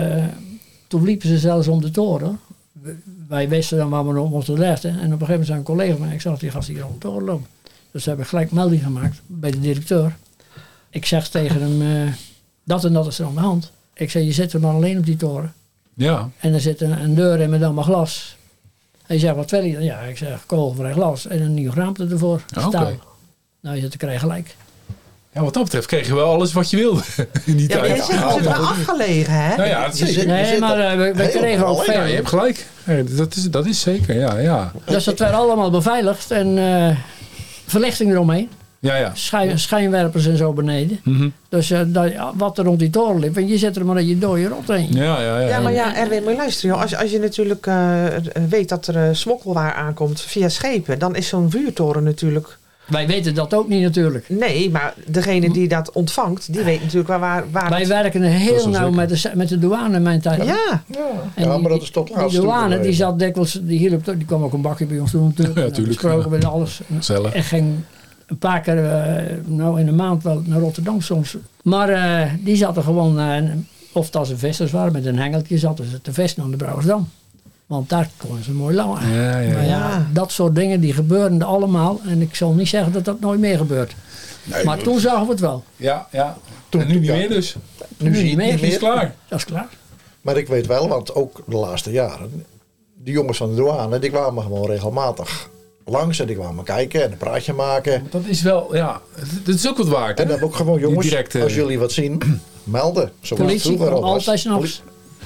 Toen liepen ze zelfs om de toren. Wij wisten dan waar we nog moesten letten. En op een gegeven moment zei een collega van mij, ik zag die gast hier om de toren lopen. Dus heb ik gelijk melding gemaakt bij de directeur. Ik zeg tegen hem, dat en dat is er aan de hand. Ik zei, je zit er maar alleen op die toren. Ja. En er zit een deur in met allemaal glas. Hij zegt, wat wil je dan? Ja, ik zeg, kogelvrij glas en een nieuw raamte ervoor. Oké. Staal. Nou, je zit te krijgen gelijk. Ja, wat dat betreft kreeg je wel alles wat je wilde in die Ja, maar tijd. je zit natuurlijk wel afgelegen, hè? Nou ja, dat is zeker. Nee, maar we kregen ook veel. Ja, je hebt gelijk. Ja, dat is zeker, ja. Dus dat werd allemaal beveiligd en verlichting eromheen. Ja. Schijnwerpers en zo beneden. Mhm. Dus wat er rond die toren liep, en je zet er maar in je dode rot heen. Ja, maar ja, Erwin, moet je luisteren. Joh. Als je natuurlijk weet dat er smokkelwaar aankomt via schepen, dan is zo'n vuurtoren natuurlijk... Wij weten dat ook niet natuurlijk. Nee, maar degene die dat ontvangt, die weet natuurlijk waar Wij het... werken Dat heel is wel nauw zeker. met de douane in mijn tijd. Ja, En Ja, maar dat is tot laatst die douane, toe die geweest. zat dikwijls, die hielp, die kwam ook een bakje bij ons doen natuurlijk. Ja, Nou, tuurlijk. besproken met alles. Gezellig. En ging een paar keer, nou in de maand wel naar Rotterdam soms. Maar die zaten gewoon, of dat ze vissers waren, met een hengeltje zaten ze te vissen aan de Brouwersdam. Want daar konden ze mooi langen. Ja. Maar ja, dat soort dingen die gebeuren allemaal. En ik zal niet zeggen dat dat nooit meer gebeurt. Nee, Maar toen zagen we het wel. Ja. Toen- En nu niet ja. meer dus. Nu zie je het niet Het is meer. klaar. Dat is klaar. Maar ik weet wel, want ook de laatste jaren, die jongens van de douane, die kwamen gewoon regelmatig langs en die kwamen kijken en een praatje maken. Dat is wel, ja. Dat is ook wat waard. En Hè? dan hebben we ook gewoon, jongens, Die directe- als jullie wat zien, melden. Zoals het Politie vroeger kwam al was. altijd s'nachts.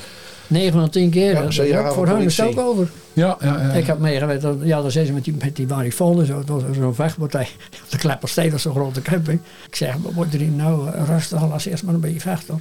9 van de 10 keer. Ja, Dat zei is ja, ook voor hun is het ook politie. over. Ja. Ik heb meegewerkt, ja, dat zijn ze met die marifoon, zo, het was zo'n vechtpartij. Op de Klepperstede, zo'n grote camping. Ik zeg, wat wordt er hier nou rustig, laat eerst maar een beetje vechten.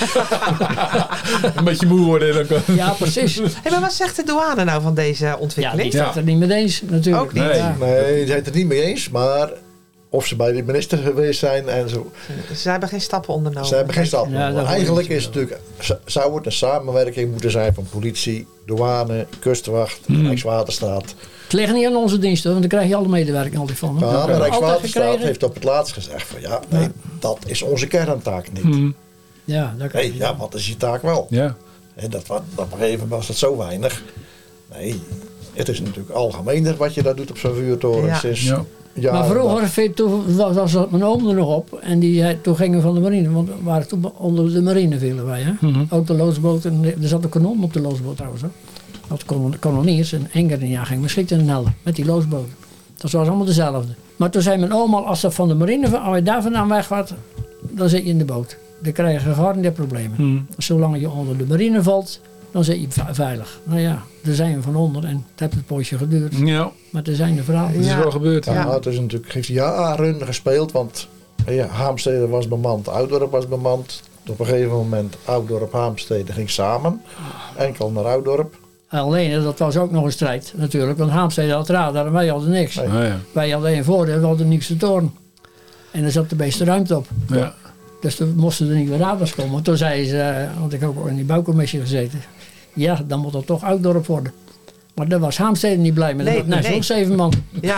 Een beetje moe worden. Dan kan... Ja, precies. Hey, maar wat zegt de douane nou van deze Ja, ontwikkeling? die staat er niet mee eens natuurlijk. Ook niet. Nee. Ja. Nee, die zijn het er niet mee eens, maar of ze bij de minister geweest zijn en zo. Ze hebben geen stappen ondernomen. Ze hebben geen stap. Ja, dat hoor je Eigenlijk niet is het natuurlijk, zou het een samenwerking moeten zijn van politie, douane, kustwacht, Rijkswaterstaat. Het ligt niet aan onze diensten, want daar krijg je alle medewerking altijd van. Ja, Dat maar hebben we altijd Rijkswaterstaat gekregen. heeft op het laatst gezegd van ja, nee, dat is onze kerntaak niet. Mhm. Ja, dat krijg Nee, je. ja, wat is je taak wel? Ja. En dat op een gegeven moment was het zo weinig. Nee, het is natuurlijk algemener wat je daar doet op zo'n vuurtoren. Ja. Sinds Ja. jaren Maar dag. vroeger, toen was mijn oom er nog op en toen gingen we van de marine, want we waren toen onder de marine vielen wij. Hè? Ook de loodsboot, en er zat een kanon op de loodsboot trouwens. Hè? Dat kanoniers en Engeren ja, gingen we schieten in de Helder met die loodsboot. Dat was allemaal dezelfde. Maar toen zei mijn oma, als dat van de marine, als je daar vandaan weg gaat, dan zit je in de boot. Dan krijg je gegarandeerd problemen. Zolang je onder de marine valt, dan zit je veilig. Nou ja, daar zijn we van onder en het heeft een poosje geduurd. Ja, Maar er zijn de verhalen. dat is Ja. wel gebeurd. Ja, Ja. het is natuurlijk, heeft jaren gespeeld, want ja, Haamstede was bemand, Oudorp was bemand. Op een gegeven moment Oudorp, Haamstede ging samen. Enkel naar Oudorp. Alleen, dat was ook nog een strijd natuurlijk, want Haamstede had radar en wij hadden niks. Nee. Ah, ja. Wij hadden één voordeel, we hadden de nieuwste toren. En er zat de meeste ruimte op. Ja. Dus toen moesten er nieuwe radars komen. Toen zei ze, had ik ook in die bouwcommissie gezeten. Ja, dan moet dat toch Oudorp worden. Maar daar was Haamstede niet blij mee. Nee, Dat was nee. ook 7 man.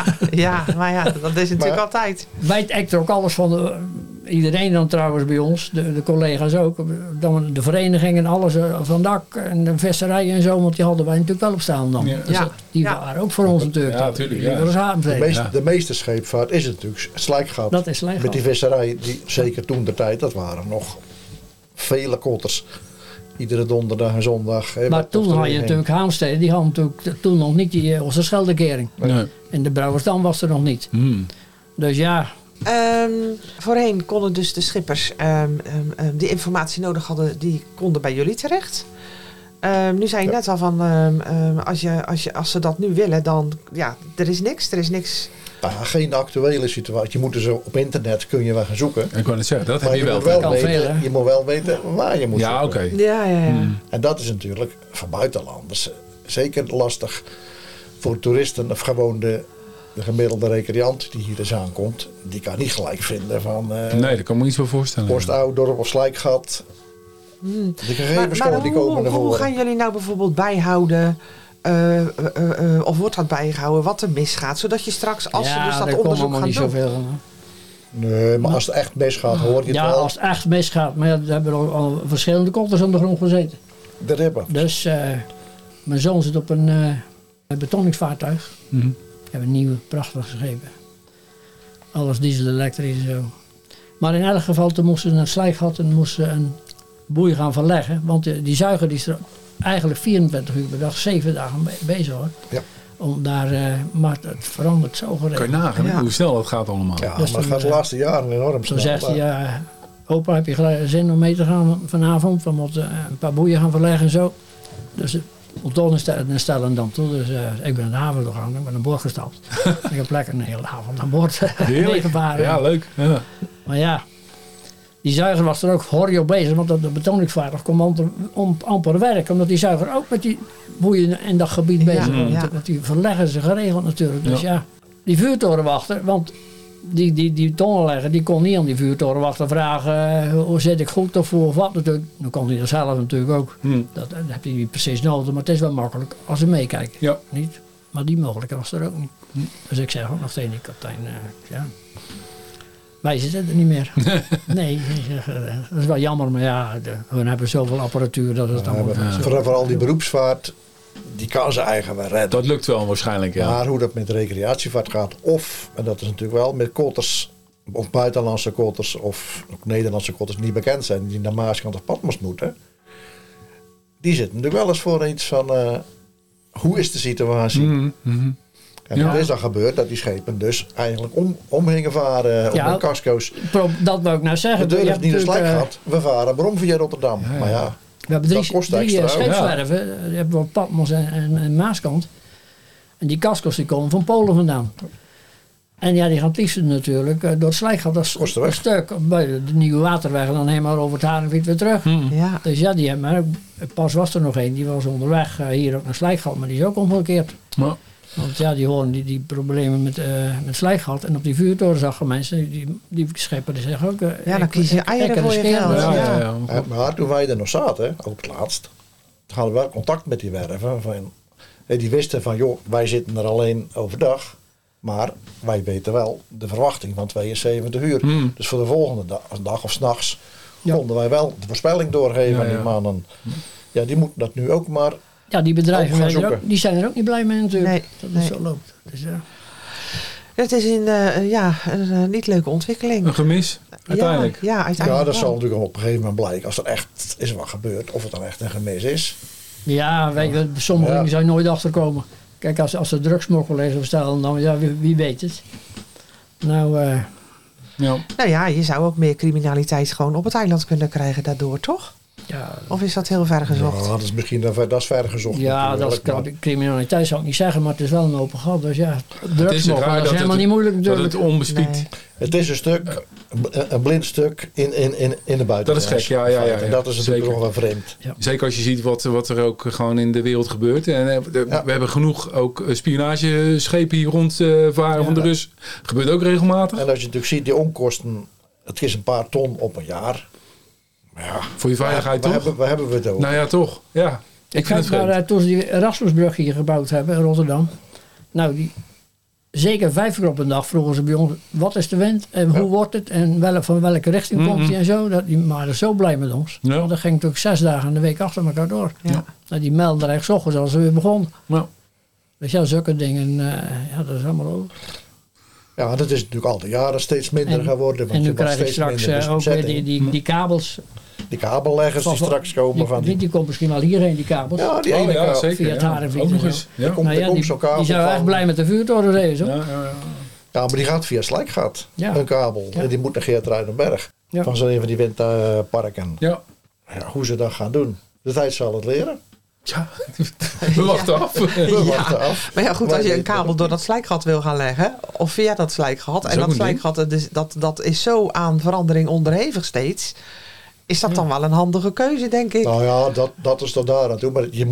Ja, maar ja, dat is natuurlijk Maar- altijd. Wij ekten ook alles van iedereen dan trouwens bij ons, de collega's ook. Dan de vereniging en alles van dak en de visserij en zo, want die hadden wij natuurlijk wel op staan dan. Ja. Dus Ja. die Ja. waren ook voor ons natuurlijk. Ja, tuurlijk, ja. Dat was De Haamstede. meeste, de meeste scheepvaart is het natuurlijk slijkgat. Dat is slecht. Met die visserij, die, zeker toen de tijd, dat waren nog vele kotters. Iedere donderdag en zondag. Hè, Maar wat toen of had erin je ging. natuurlijk Haamstede, die had natuurlijk toen nog niet die Oosterscheldekering. Nee. En de Brouwersdam was er nog niet. Hmm. Dus ja, Voorheen konden dus de schippers die informatie nodig hadden, die konden bij jullie terecht. Nu zei je net al van, als ze dat nu willen, dan, ja, er is niks. Ja, geen actuele situatie. Je moet dus op internet kun je wel gaan zoeken. Ik wou net zeggen, dat heb Maar je je wel. moet wel, Kan veel, weten, hè? je moet wel weten waar je moet Ja, zoeken. oké. Ja. En dat is natuurlijk voor buitenlanders zeker lastig. voor toeristen of gewoon de gemiddelde recreant die hier eens aankomt, die kan niet gelijk vinden van nee, daar kan ik me iets voor voorstellen. Post Oudorp of Slijkgat. De gegevens die komen naar voren. Hoe gaan jullie nou bijvoorbeeld bijhouden, of wordt dat bijgehouden, wat er misgaat? Zodat je straks, als ze dus dat onderzoek gaan doen... Zoveel, nee, maar als het echt misgaat, hoor je het wel. Ja, als het echt misgaat. Maar er hebben al verschillende kotters aan de grond gezeten. De ribben. Dus mijn zoon zit op een betonningsvaartuig. Mm-hmm. We hebben een nieuwe, prachtige schepen. Alles diesel-elektrisch en zo. Maar in elk geval, toen moesten ze een slijkgat en moesten een boei gaan verleggen. Want die zuiger die is er eigenlijk 24 uur per dag, 7 dagen bezig hoor. Ja. Om daar, maar het verandert zo geregeld. Kan je nagaan hoe snel dat gaat allemaal. Ja, Dus maar het gaat de laatste jaren enorm snel. Toen zegt hij, opa, heb je zin om mee te gaan vanavond? We moeten een paar boeien gaan verleggen en zo. Dus Ontdon stellen dan toe. Dus ik ben naar de haven gegaan, ik ben aan boord gestapt. Ik heb lekker een hele avond aan boord meegevaren. Ja, leuk. Ja. Maar ja, die zuiger was er ook horjo bezig, want dat de betonningsvaartuig kon amper werken. Omdat die zuiger ook met die boeien in dat gebied bezig was. Ja. Want die verleggen ze geregeld natuurlijk. Dus ja, die vuurtorenwachter, want die tonnenlegger, die kon niet aan die vuurtorenwachter vragen hoe zit ik goed of hoe of wat natuurlijk. Dan kon hij dat zelf natuurlijk ook. Dat heb je niet precies nodig, maar het is wel makkelijk als ze meekijken. Ja. Niet? Maar die mogelijkheid was er ook niet. Dus ik zeg ook nog tegen die kapitein, ja, wij zitten er niet meer. Nee, ik zeg, dat is wel jammer, maar ja, we hebben zoveel apparatuur dat het allemaal... Vooral die beroepsvaart, die kan ze eigen wel redden. Dat lukt wel waarschijnlijk, ja. Maar hoe dat met recreatievaart gaat, of, en dat is natuurlijk wel met kotters, of buitenlandse kotters of ook Nederlandse kotters die niet bekend zijn, die naar Maaskant of Patmos moeten, die zitten natuurlijk wel eens voor iets van, hoe is de situatie? Mm-hmm. En dat is dan gebeurd dat die schepen dus eigenlijk om gingen varen op de casco's. Dat wou ik nou zeggen. We durven niet een slijk gehad. We varen brom via Rotterdam. Ja. Maar ja, we hebben drie scheepswerven. We hebben op Patmos en Maaskant. En die casco's die komen van Polen vandaan. En ja, die gaan het liefst natuurlijk door het slijkgat als een stuk. Bij de nieuwe waterwegen dan helemaal over het Haringvliet weer terug. Ja. Dus ja, die hebben pas was er nog één. Die was onderweg hier ook naar Slijkgat, maar die is ook omgekeerd. Maar want ja, die horen die problemen met slijkgat. En op die vuurtoren zag je mensen, die schepen die zeggen ook... dan kies je eieren voor je geld. Ja. Maar toen wij er nog zaten, ook het laatst, toen hadden we wel contact met die werven. Die wisten van, joh, wij zitten er alleen overdag. Maar wij weten wel de verwachting van 72 uur. Dus voor de volgende dag of 's nachts konden wij wel de voorspelling doorgeven aan die mannen. Ja, die moeten dat nu ook maar... Ja, die bedrijven die zijn er ook niet blij mee natuurlijk. Nee, dat het zo loopt. Dus, het is een niet leuke ontwikkeling. een gemis, uiteindelijk. Ja, uiteindelijk. Ja, dat zal natuurlijk op een gegeven moment blijken. Als er echt is wat gebeurd, of het dan echt een gemis is. Ja, weet je, sommige dingen zou je nooit achterkomen. Kijk, als er drugsmokkel is of stel, dan ja, wie weet het. Nou ja, je zou ook meer criminaliteit gewoon op het eiland kunnen krijgen daardoor, toch? Ja. Of is dat heel ver gezocht? Ja, dat is misschien dat is ver gezocht. Ja, dat is criminaliteit zou ik niet zeggen, maar het is wel een open gat. Dus ja, drugsmokkel is helemaal niet moeilijk natuurlijk. Dat het onbespied. Nee. Het is een stuk, een blind stuk in de buitenland. Dat is gek, ja. En dat is natuurlijk nog wel vreemd. Ja. Zeker als je ziet wat er ook gewoon in de wereld gebeurt. En we hebben genoeg ook spionageschepen hier rondvaren van de Rus. Gebeurt ook regelmatig. En als je natuurlijk ziet, die onkosten, het is een paar ton op een jaar. Ja, voor je veiligheid toch? Waar hebben we het over? Nou ja, toch. Ja. Ik vind het vreemd. Toen ze die Erasmusbrug hier gebouwd hebben in Rotterdam. Nou, zeker 5 keer op een dag vroegen ze bij ons, wat is de wind en hoe wordt het en van welke richting komt die en zo. Die waren zo blij met ons. Ja. Want dat ging natuurlijk 6 dagen in de week achter elkaar door. Ja. Nou, die melden er echt 's ochtends als ze weer begonnen. Ja. Dus ja, zulke dingen, dat is allemaal over. Ja, dat is natuurlijk al de jaren steeds minder geworden. Want en nu krijg je straks ook weer die kabels. Die kabelleggers die straks komen. Die komt misschien wel hierheen, die kabels. Ja, die ene kabel. Zeker. Via het Haringvliet. Ja. Die zijn echt blij met de vuurtoren reden, zo. Ja, maar die gaat via Slijkgat, een kabel. Ja. En die moet naar Geert-Ruidenberg. Ja. Van zo'n een van die windparken. Ja, hoe ze dat gaan doen. De tijd zal het leren. Ja, we wachten af. We wachten af. Maar ja, goed, als je een kabel door dat slijkgat wil gaan leggen, of via dat slijkgat, en dat slijkgat, dat is zo aan verandering onderhevig steeds, is dat dan wel een handige keuze, denk ik? Nou ja, dat is tot daar aan toe. Maar je moet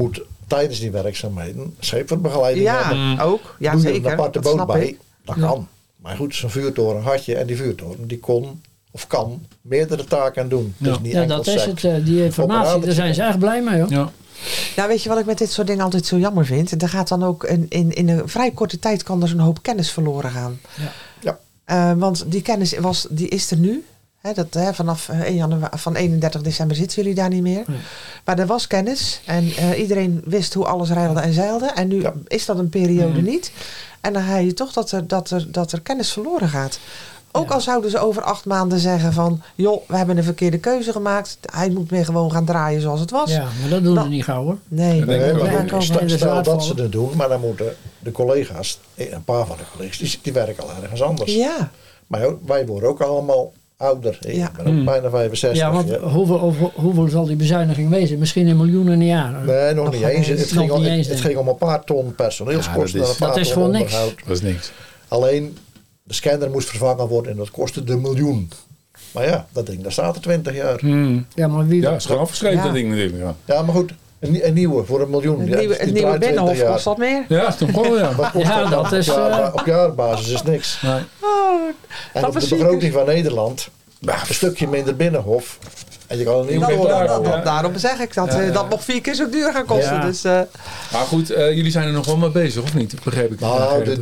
tijdens die werkzaamheden scheepvaartbegeleiding Ja, hebben. ook. Ja, Doe je zeker. een aparte Dat boot snap bij, ik. dat kan. Maar goed, zo'n vuurtoren had je en die vuurtoren die kon of kan meerdere taken doen. Ja. Dus niet Ja, enkel dat is sec. het. Die informatie, daar zijn ze echt blij mee hoor. Ja. Nou, weet je wat ik met dit soort dingen altijd zo jammer vind? Er gaat dan ook in een vrij korte tijd kan er zo'n hoop kennis verloren gaan. Want die kennis die is er nu. Vanaf 31 december zitten jullie daar niet meer. Nee. Maar er was kennis en iedereen wist hoe alles reilde en zeilde. En nu is dat een periode niet. En dan ga je toch dat er kennis verloren gaat. Ook al zouden ze over 8 maanden zeggen van... joh, we hebben een verkeerde keuze gemaakt. Hij moet weer gewoon gaan draaien zoals het was. Ja, maar dat doen ze niet gauw hoor. Nee, Nee, maar Ja, goed, komen in de stel zaad dat ze vallen. het doen, maar dan moeten de collega's, een paar van de collega's, die werken al ergens anders. Ja, Maar wij worden ook allemaal ouder. Ik Ja. ben ook bijna 65. Ja, want ja. hoeveel zal die bezuiniging wezen? Misschien in miljoenen in een jaar. Nee, nog niet eens. Het Nog ging om, niet eens, het denk ging om een paar ton personeelskosten. Ja, en een paar dat is ton gewoon niks. onderhoud. Dat is niks. Alleen, de scanner moest vervangen worden en dat kostte $1 miljoen. Maar ja, dat ding, daar staat er 20 jaar. Ja, maar wie... Ja, is gewoon afgeschreven Ja. dat ding natuurlijk. Ja, Ja, maar goed, een nieuwe voor $1 miljoen. het Ja, nieuwe, die het nieuwe draait 20 Binnenhof jaar. kost dat meer. ja toch wel ja. Wat kost Ja, dat dat dan? is, Ja, op jaarbasis is niks. Nee. En Dat op was de zeker. begroting van Nederland, een stukje minder Binnenhof. En je kan een nieuwe ben toren klaar, bouwen. ja. Daarom zeg ik dat Ja, ja. dat nog 4 keer zo duur gaat kosten. Ja. Dus, Maar goed, jullie zijn er nog wel mee bezig, of niet? Begreep ik. Nou, Begreep ik.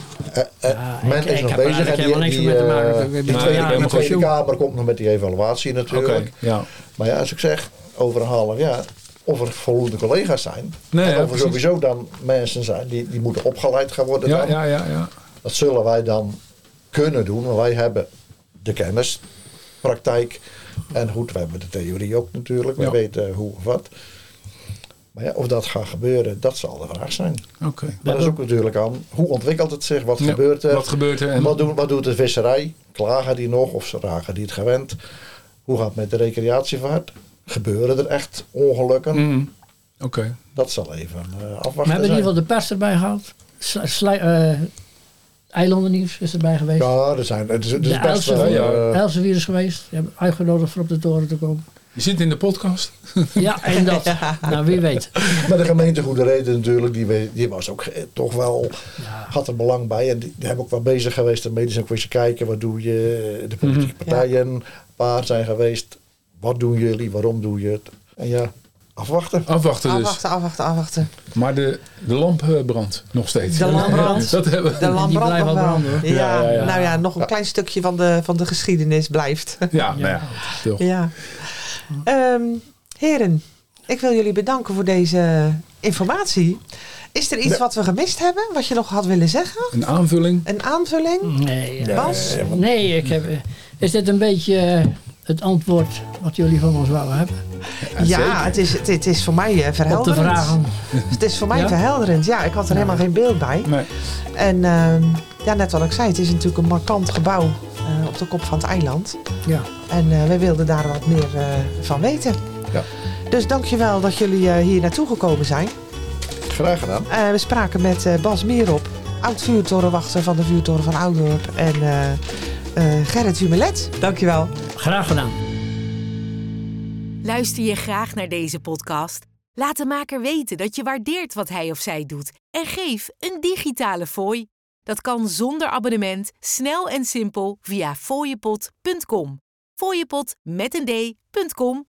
Men is ik nog heb er bezig. eigenlijk En helemaal niks mee te maken. Ik die ben Tweede, helemaal de Tweede pensioen. Kamer komt nog met die evaluatie natuurlijk. Oké, ja. Maar ja, als ik zeg, over een half jaar, of er voldoende collega's zijn. Nee, en ja, of er precies. sowieso dan mensen zijn die moeten opgeleid gaan worden. Ja, Dan. ja. Dat zullen wij dan kunnen doen. Want wij hebben de kennis, praktijk. En goed, we hebben de theorie ook natuurlijk. We Ja. weten hoe of wat. Maar ja, of dat gaat gebeuren, dat zal de vraag zijn. Oké. Maar dat is ook natuurlijk aan, hoe ontwikkelt het zich? Wat Ja, gebeurt er? Wat gebeurt er? En Wat doet de visserij? Klagen die nog of ze raken die het gewend? Hoe gaat het met de recreatievaart? Gebeuren er echt ongelukken? Oké. Dat zal even afwachten We hebben in zijn. ieder geval de pers erbij gehad. Eilandennieuws is erbij geweest. Ja, er zijn. Het is de best wel. Elsevier is geweest. Die hebben uitgenodigd voor op de toren te komen. Je zit in de podcast. Ja, en dat. Nou, wie weet. Maar de gemeente Goede Reden natuurlijk, die was ook toch wel, Ja. had er belang bij. En die hebben ook wel bezig geweest. De medisch ook eens kijken, wat doe je? De politieke partijen, een paar zijn geweest. Wat doen jullie? Waarom doe je het? En ja, afwachten. Afwachten dus. afwachten. Maar de lamp brandt nog steeds. De lamp brandt. Dat hebben De lamp Die brandt blijft nog wel wel. branden, hoor. Ja, Ja. nou ja, nog een klein stukje van de geschiedenis blijft. Ja, nou ja, toch. Ja. Heren, ik wil jullie bedanken voor deze informatie. Is er iets wat we gemist hebben, wat je nog had willen zeggen? Een aanvulling. Een aanvulling? Nee, Bas? nee, ik heb. Is dit een beetje het antwoord wat jullie van ons wouden hebben? Ja, het is voor mij Op de verhelderend. vragen. Het is voor mij Ja? verhelderend. Ja, ik had er helemaal geen beeld bij. Nee. En ja, net wat ik zei, het is natuurlijk een markant gebouw op de kop van het eiland. Ja. En wij wilden daar wat meer van weten. Ja. Dus dankjewel dat jullie hier naartoe gekomen zijn. Graag gedaan. We spraken met Bas Mierop, oud-vuurtorenwachter van de vuurtoren van Oudorp. En Gerrit Humelet. Dankjewel. Graag gedaan. Luister je graag naar deze podcast? Laat de maker weten dat je waardeert wat hij of zij doet en geef een digitale fooi. Dat kan zonder abonnement, snel en simpel via fooiepot.com. Fooiepot met een d.com